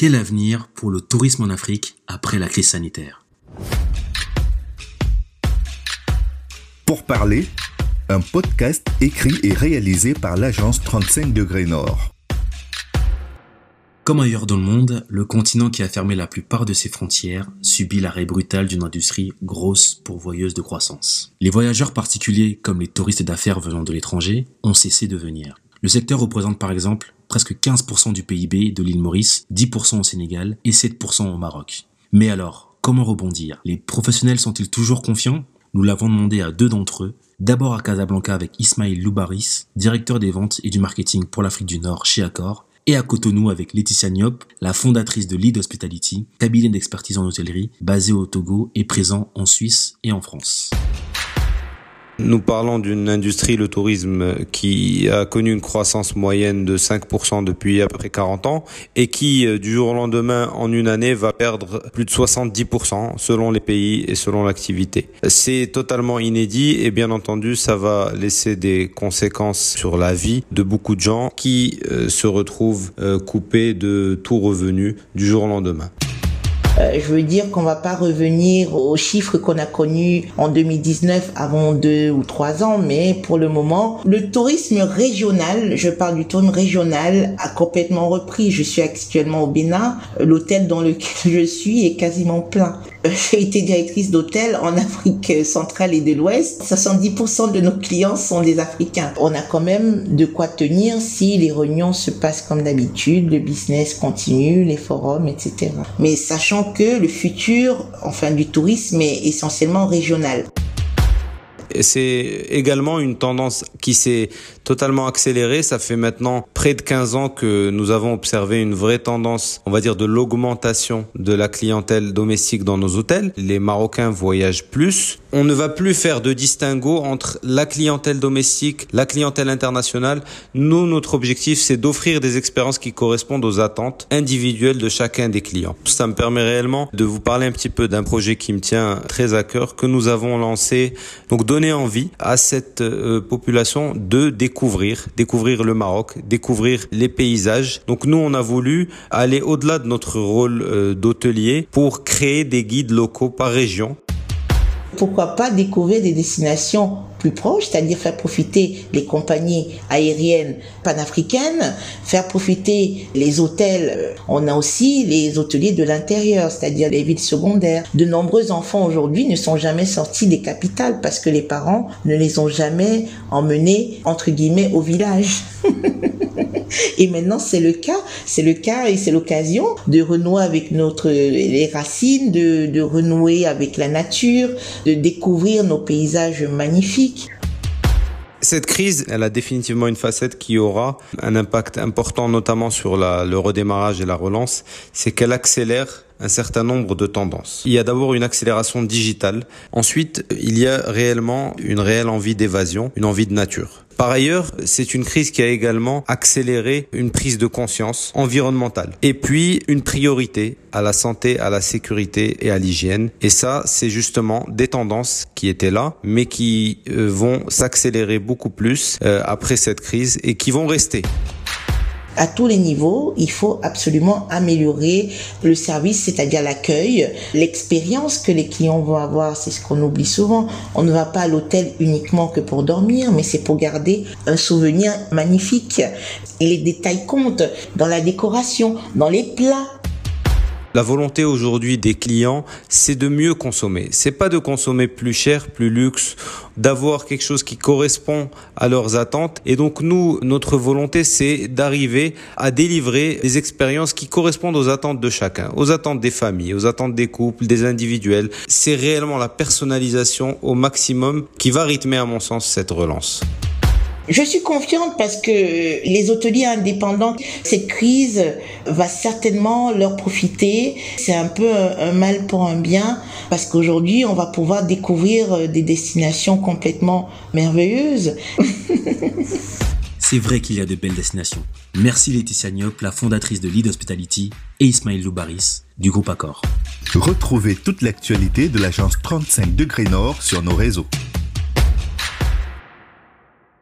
Quel avenir pour le tourisme en Afrique après la crise sanitaire? Pour parler, un podcast écrit et réalisé par l'agence 35 degrés Nord. Comme ailleurs dans le monde, le continent qui a fermé la plupart de ses frontières subit l'arrêt brutal d'une industrie grosse pourvoyeuse de croissance. Les voyageurs particuliers, comme les touristes d'affaires venant de l'étranger, ont cessé de venir. Le secteur représente par exemple presque 15% du PIB de l'île Maurice, 10% au Sénégal et 7% au Maroc. Mais alors, comment rebondir? Les professionnels sont-ils toujours confiants? Nous l'avons demandé à deux d'entre eux. D'abord à Casablanca avec Ismail Loubaris, directeur des ventes et du marketing pour l'Afrique du Nord chez Accor, et à Cotonou avec Laetitia Niop, la fondatrice de Lead Hospitality, cabinet d'expertise en hôtellerie basé au Togo et présent en Suisse et en France. Nous parlons d'une industrie, le tourisme, qui a connu une croissance moyenne de 5% depuis à peu près 40 ans et qui, du jour au lendemain, en une année, va perdre plus de 70% selon les pays et selon l'activité. C'est totalement inédit et bien entendu, ça va laisser des conséquences sur la vie de beaucoup de gens qui se retrouvent coupés de tout revenu du jour au lendemain. Je veux dire qu'on va pas revenir aux chiffres qu'on a connus en 2019 avant 2 ou 3 ans, mais pour le moment, le tourisme régional, je parle du tourisme régional, a complètement repris. Je suis actuellement au Bénin, l'hôtel dans lequel je suis est quasiment plein. J'ai été directrice d'hôtel en Afrique centrale et de l'Ouest. 70% de nos clients sont des Africains. On a quand même de quoi tenir si les réunions se passent comme d'habitude, le business continue, les forums, etc. Mais sachant que le futur, du tourisme est essentiellement régional. C'est également une tendance qui s'est totalement accélérée. Ça fait maintenant près de 15 ans que nous avons observé une vraie tendance, on va dire, de l'augmentation de la clientèle domestique dans nos hôtels. Les Marocains voyagent plus. On ne va plus faire de distinguo entre la clientèle domestique, la clientèle internationale. Nous, notre objectif, c'est d'offrir des expériences qui correspondent aux attentes individuelles de chacun des clients. Ça me permet réellement de vous parler un petit peu d'un projet qui me tient très à cœur, que nous avons lancé. Donc, donner envie à cette population de découvrir le Maroc, découvrir les paysages. Donc nous, on a voulu aller au-delà de notre rôle d'hôtelier pour créer des guides locaux par région. Pourquoi pas découvrir des destinations plus proches, c'est-à-dire faire profiter les compagnies aériennes panafricaines, faire profiter les hôtels. On a aussi les hôteliers de l'intérieur, c'est-à-dire les villes secondaires. De nombreux enfants aujourd'hui ne sont jamais sortis des capitales parce que les parents ne les ont jamais emmenés, entre guillemets, au village. Et maintenant, c'est le cas et c'est l'occasion de renouer avec les racines, de renouer avec la nature, de découvrir nos paysages magnifiques. Cette crise, elle a définitivement une facette qui aura un impact important, notamment sur le redémarrage et la relance, c'est qu'elle accélère un certain nombre de tendances. Il y a d'abord une accélération digitale. Ensuite, il y a réellement une réelle envie d'évasion, une envie de nature. Par ailleurs, c'est une crise qui a également accéléré une prise de conscience environnementale. Et puis, une priorité à la santé, à la sécurité et à l'hygiène. Et ça, c'est justement des tendances qui étaient là, mais qui vont s'accélérer beaucoup plus après cette crise et qui vont rester. À tous les niveaux, il faut absolument améliorer le service, c'est-à-dire l'accueil, l'expérience que les clients vont avoir. C'est ce qu'on oublie souvent. On ne va pas à l'hôtel uniquement que pour dormir, mais c'est pour garder un souvenir magnifique. Et les détails comptent dans la décoration, dans les plats. La volonté aujourd'hui des clients, c'est de mieux consommer. C'est pas de consommer plus cher, plus luxe, d'avoir quelque chose qui correspond à leurs attentes. Et donc nous, notre volonté, c'est d'arriver à délivrer des expériences qui correspondent aux attentes de chacun, aux attentes des familles, aux attentes des couples, des individuels. C'est réellement la personnalisation au maximum qui va rythmer, à mon sens, cette relance. Je suis confiante parce que les hôteliers indépendants, cette crise va certainement leur profiter. C'est un peu un mal pour un bien parce qu'aujourd'hui, on va pouvoir découvrir des destinations complètement merveilleuses. C'est vrai qu'il y a de belles destinations. Merci Laetitia Niop, la fondatrice de Lead Hospitality, et Ismail Loubaris du groupe Accor. Retrouvez toute l'actualité de l'agence 35 degrés Nord sur nos réseaux.